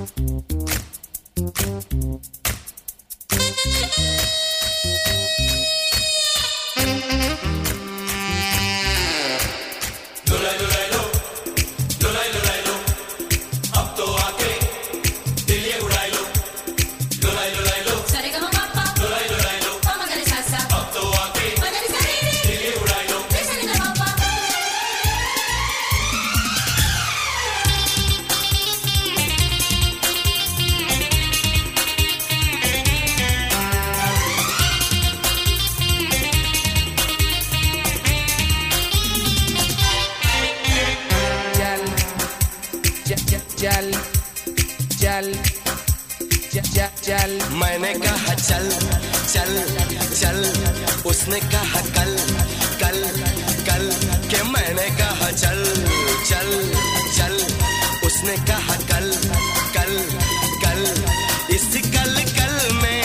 चल मैंने कहा चल चल चल, उसने कहा कल कल कल के मैंने कहा चल चल चल, उसने कहा कल कल कल। इस कल कल में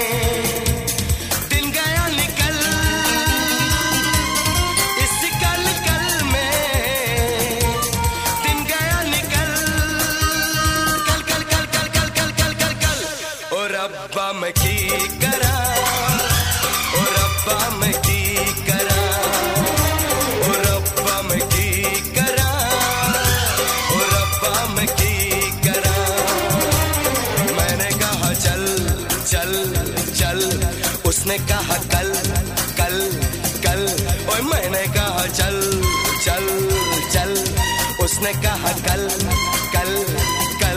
दिन गया निकल, इस कल कल में दिन गया निकल, कल कल कल कल कल कल कल कल कल। ओ रब्बा मैं की करा, ओ रब्बा मैं की करा, ओ रब्बा मैं की करा, ओ रब्बा मैं की करा। मैंने कहा चल चल चल, उसने कहा कल कल कल। ओए मैंने कहा चल चल चल, उसने कहा कल कल कल।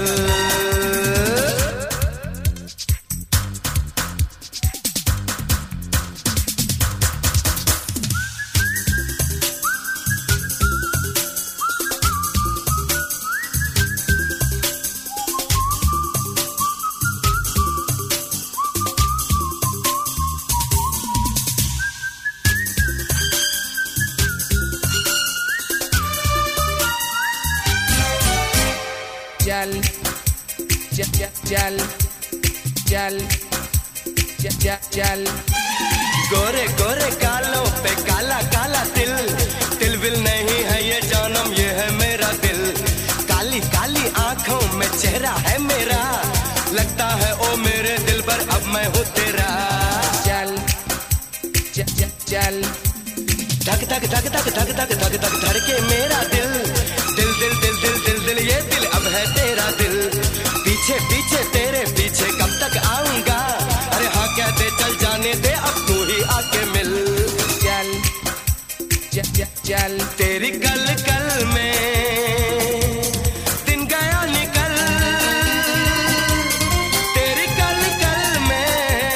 चल चल चल चल चल चल। गोरे गोरे गालों पे काला काला तिल, तिल विल नहीं है ये जानम, ये है मेरा दिल। काली काली आंखों में चेहरा है मेरा, लगता है ओ मेरे दिल पर अब मैं हूँ तेरा। चल चल चल, धक धक धक धक धक धक धक धक धड़के मेरा दिल, दिल दिल दिल दिल दिल दिल ये दिल अब है तेरा दिल। पीछे पीछे तेरे पीछे कब तक आऊंगा, अरे हाँ कह दे चल जाने दे अब तू ही आके मिल। चल चल चल, तेरी कल कल में दिन गया निकल, तेरी कल कल में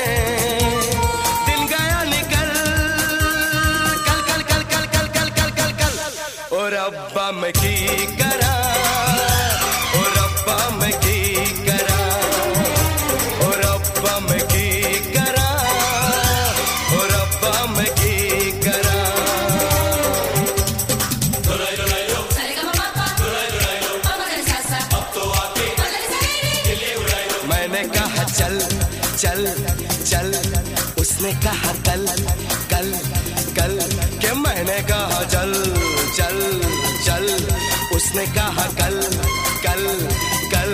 दिन गया निकल, कल कल कल कल कल कल कल कल कल। ओ रब्बा मैं की करा, ओ रब्बा मैं की करा, ओ रब्बा मैं की करा, ओ रब्बा मैं की करा। मैंने कहा चल चल चल, उसने कहा कल कल कल के मैंने कहा चल चल चल, उसने कहा कल कल कल।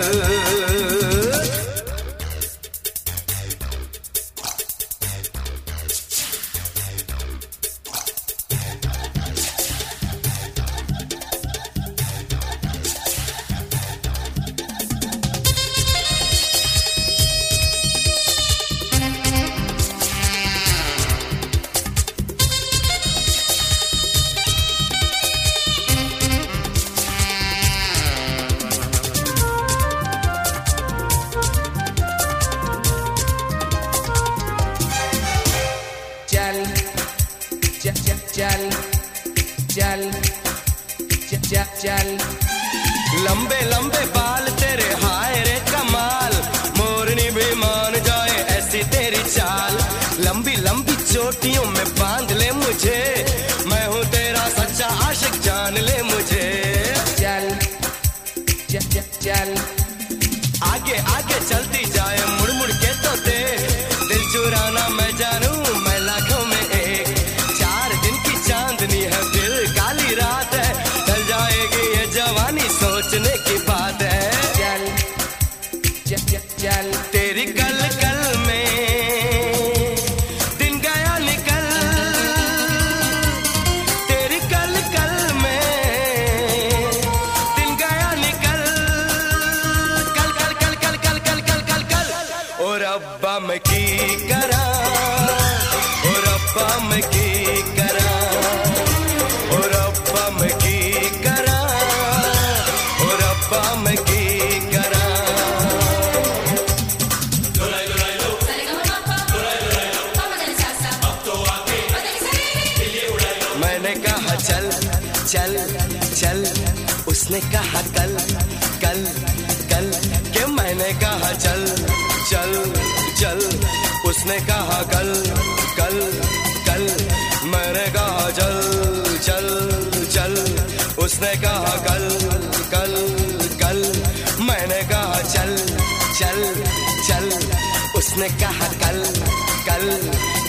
चल चल चल चल चल चल। लंबे लंबे बाल तेरे हाय रे कमाल, मोरनी भी मान जाए ऐसी तेरी चाल। लंबी लंबी चोटियों में बांध ले मुझे, मैं हूँ तेरा सच्चा आशिक जान ले मुझे। चल चल चल, आगे आगे चलती जाए मुड़ मुड़ के तो दे, दिल चुराना मैं जानू मैं लाखों में एक। 4 दिन की चांदनी है फिर काली रात है, ढल जाएगी ये जवानी सोचने की बात है। चल मैं की करा, ओ रब्बा मैं की करा, ओ रब्बा मैं की करा, ओ रब्बा मैं की करा। मैंने कहा चल चल चल, उसने कहा कल कल कल, के मैंने कहा चल चल चल, उसने कहा कल कल कल, मैंने कहा चल चल चल, उसने कहा कल कल कल, मैंने कहा चल चल चल, उसने कहा कल कल